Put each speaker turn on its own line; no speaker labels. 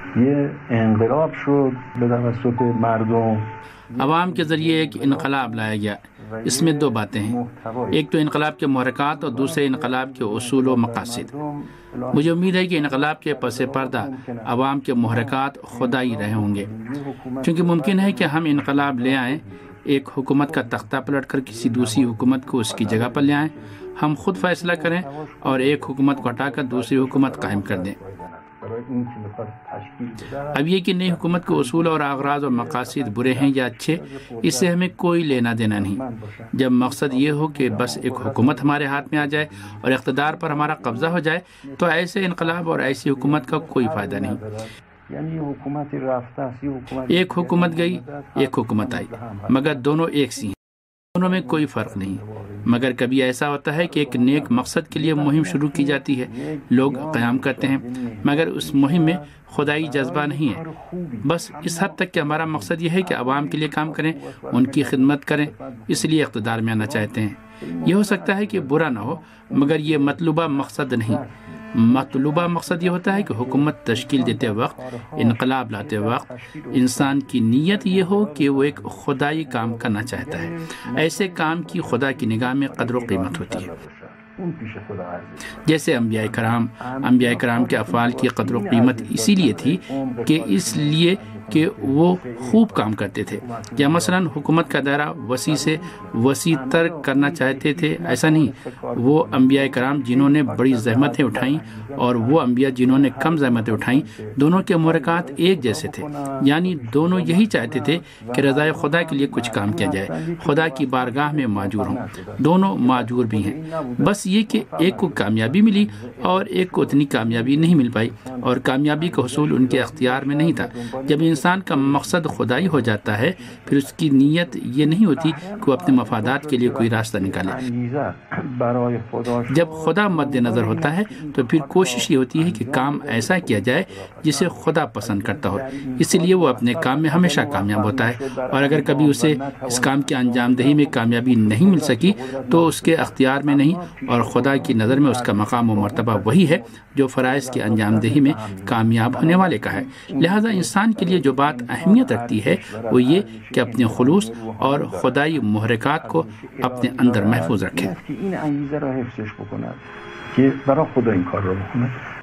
یہ انقلاب شد به توسط مردم.
عوام کے ذریعے ایک انقلاب لایا گیا. اس میں دو باتیں ہیں، ایک تو انقلاب کے محرکات اور دوسرے انقلاب کے اصول و مقاصد. مجھے امید ہے کہ انقلاب کے پس پردہ عوام کے محرکات خدائی رہے ہوں گے، چونکہ ممکن ہے کہ ہم انقلاب لے آئیں، ایک حکومت کا تختہ پلٹ کر کسی دوسری حکومت کو اس کی جگہ پر لے آئیں، ہم خود فیصلہ کریں اور ایک حکومت کو ہٹا کر دوسری حکومت قائم کر دیں. اب یہ کہ نئی حکومت کے اصول اور اغراض اور مقاصد برے ہیں یا اچھے، اس سے ہمیں کوئی لینا دینا نہیں. جب مقصد یہ ہو کہ بس ایک حکومت ہمارے ہاتھ میں آ جائے اور اقتدار پر ہمارا قبضہ ہو جائے، تو ایسے انقلاب اور ایسی حکومت کا کوئی فائدہ نہیں. ایک حکومت گئی، ایک حکومت آئی، مگر دونوں ایک سی ہیں، دونوں میں کوئی فرق نہیں. مگر کبھی ایسا ہوتا ہے کہ ایک نیک مقصد کے لیے مہم شروع کی جاتی ہے، لوگ قیام کرتے ہیں، مگر اس مہم میں خدائی جذبہ نہیں ہے. بس اس حد تک کہ ہمارا مقصد یہ ہے کہ عوام کے لیے کام کریں، ان کی خدمت کریں، اس لیے اقتدار میں آنا چاہتے ہیں. یہ ہو سکتا ہے کہ برا نہ ہو، مگر یہ مطلوبہ مقصد نہیں. مطلوبہ مقصد یہ ہوتا ہے کہ حکومت تشکیل دیتے وقت، انقلاب لاتے وقت انسان کی نیت یہ ہو کہ وہ ایک خدائی کام کرنا چاہتا ہے. ایسے کام کی خدا کی نگاہ میں قدر و قیمت ہوتی ہے. جیسے انبیاء کرام کے افعال کی قدر و قیمت اسی لیے تھی کہ وہ خوب کام کرتے تھے. یا مثلا حکومت کا دائرہ وسیع سے وسیع تر کرنا چاہتے تھے، ایسا نہیں. وہ انبیاء کرام جنہوں نے بڑی زحمتیں اٹھائیں اور وہ انبیاء جنہوں نے کم زحمتیں اٹھائیں، دونوں کے محرکات ایک جیسے تھے. یعنی دونوں یہی چاہتے تھے کہ رضائے خدا کے لیے کچھ کام کیا جائے، خدا کی بارگاہ میں ماجور ہوں. دونوں ماجور بھی ہیں، بس یہ کہ ایک کو کامیابی ملی اور ایک کو اتنی کامیابی نہیں مل پائی، اور کامیابی کا حصول ان کے اختیار میں نہیں تھا. جب انسان کا مقصد خدائی ہو جاتا ہے، پھر اس کی نیت یہ نہیں ہوتی کہ وہ اپنے مفادات کے لیے کوئی راستہ نکالے. جب خدا مد نظر ہوتا ہے تو پھر کوشش یہ ہوتی ہے کہ کام ایسا کیا جائے جسے خدا پسند کرتا ہو. اسی لیے وہ اپنے کام میں ہمیشہ کامیاب ہوتا ہے، اور اگر کبھی اسے اس کام کی انجام دہی میں کامیابی نہیں مل سکی تو اس کے اختیار میں نہیں، اور خدا کی نظر میں اس کا مقام و مرتبہ وہی ہے جو فرائض کی انجام دہی میں کامیاب ہونے والے کا ہے. لہذا انسان کے لیے جو بات اہمیت رکھتی ہے وہ یہ کہ اپنے خلوص اور خدائی محرکات کو اپنے اندر محفوظ رکھے.